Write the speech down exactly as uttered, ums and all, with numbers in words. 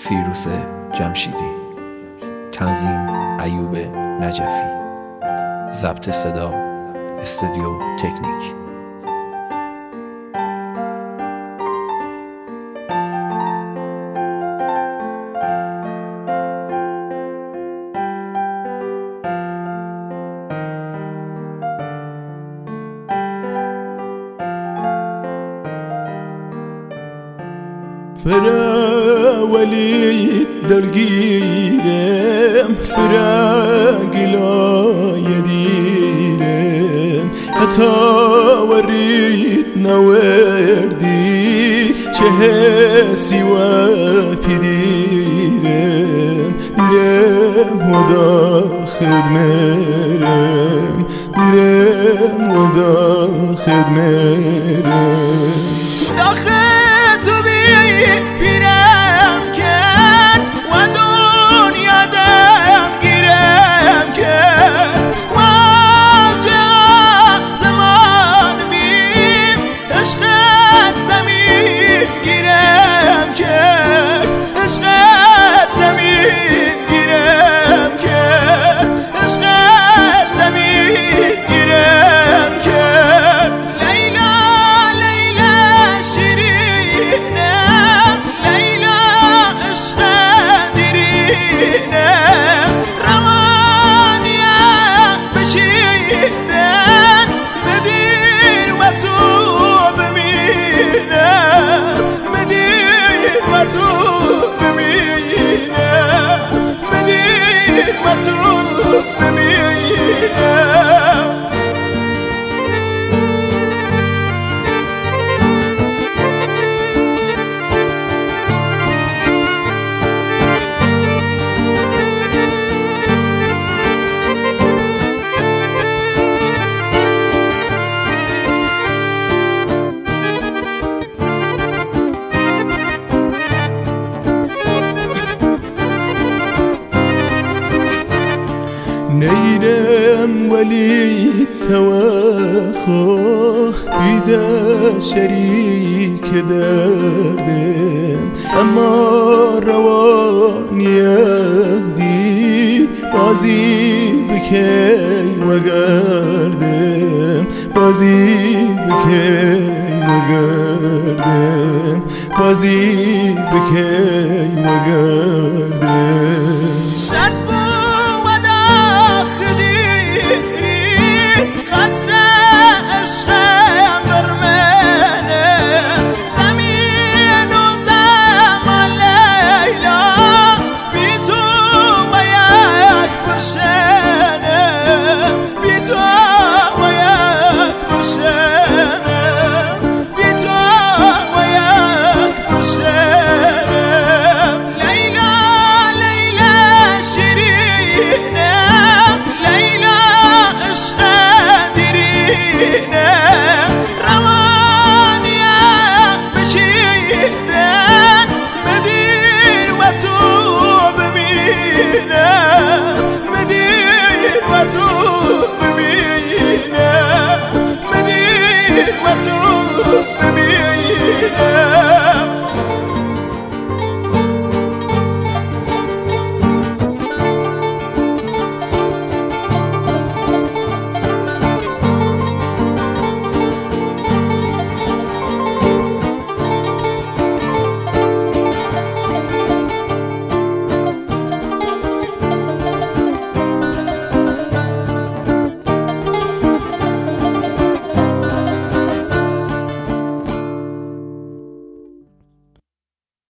فیروز جمشیدی، تنظیم ایوب نجفی، ضبط صدا استودیو تکنیک. فرا ولي دلقيرم فراق لا يديرم حتى وريت نوردي شهسي وبديرم ديرم ودا خدمرم ديرم ودا خدمرم داخل پیرم کرد و دنیا دم گیرم کرد و آنجا آسمان بیم عشقت زمین گیرم کرد عشقت زمین گیرم کرد عشقت زمین گیرم کرد لیلا لیلا شیرینه نيرم ولي توخو بيدا شريك دردم اما رواني يهدي بازي بكي وقردم بازي بكي وقردم بازي بكي وقردم